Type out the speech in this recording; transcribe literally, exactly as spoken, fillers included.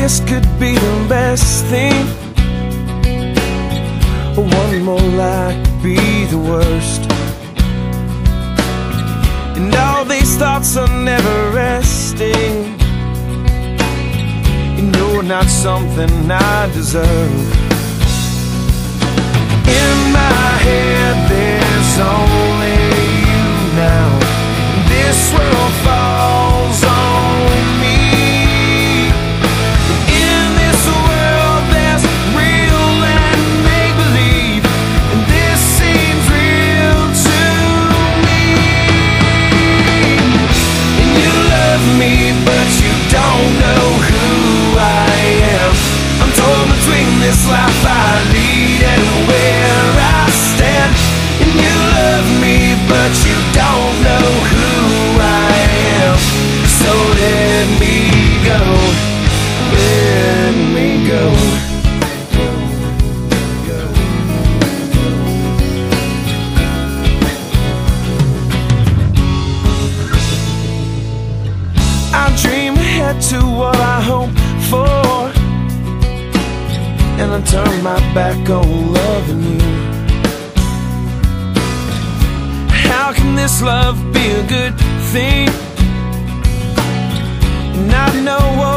kiss could be the best thing, one more lie could be the worst. And all these thoughts are never resting, and you're not something I deserve. In my head there's only you now. This world falls on me. In this world there's real and make-believe, and this seems real to me. And you love me, but you don't know who I am. I'm torn between this life I lead and where I stand. And you love me, but you don't know who I am. So let me go, let me go. I dream ahead to what I hope for, and I turn my back on loving you. How can this love be a good thing? And I know what